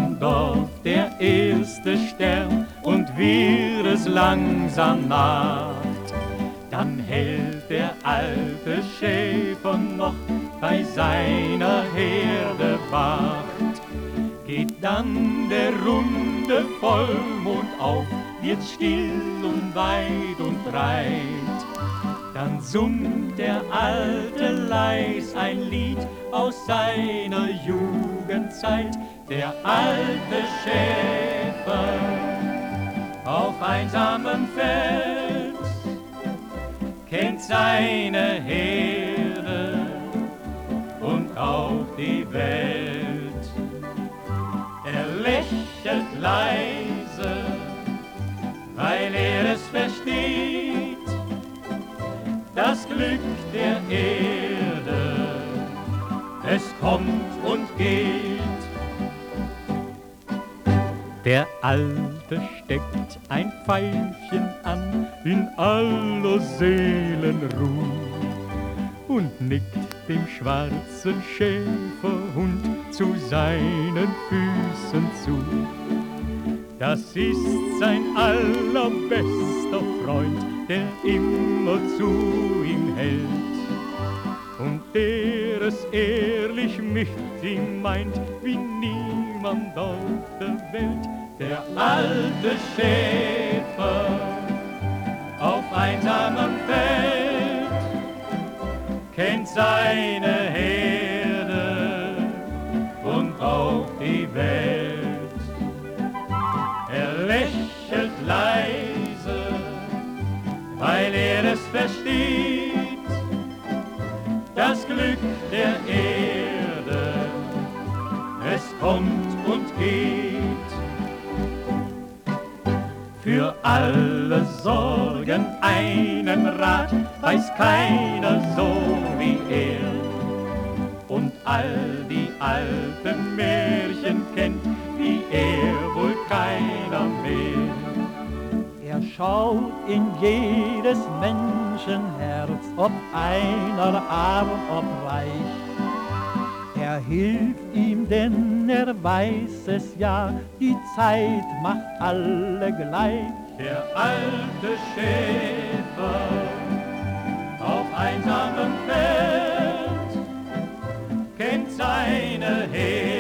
vom Dorf der erste Stern und wie es langsam naht, dann hält der alte Schäfer noch bei seiner Herde Wacht. Geht dann der runde Vollmond auf, wird still und weit und breit, dann summt der Alte leis ein Lied aus seiner Jugendzeit. Der alte Schäfer auf einsamem Feld kennt seine Herde und auch die Welt. Er lächelt leise, weil er es versteht, das Glück der Erde, es kommt und geht. Der Alte steckt ein Pfeifchen an in aller Seelenruh und nickt dem schwarzen Schäferhund zu seinen Füßen zu. Das ist sein allerbester Freund, der immer zu ihm hält und der es ehrlich mit ihm meint, wie niemand auf der Welt. Der alte Schäfer auf einsamem Feld kennt seine Herde und auch die Welt. Er lächelt leise, weil er es versteht, das Glück der Erde, es kommt und geht. Für alle Sorgen einen Rat weiß keiner so wie er, und all die alten Märchen kennt wie er wohl keiner mehr. Er schaut in jedes Menschenherz, ob einer arm, ob reich. Er hilft ihm, denn er weiß es ja, die Zeit macht alle gleich. Der alte Schäfer auf einsamem Feld kennt seine Herde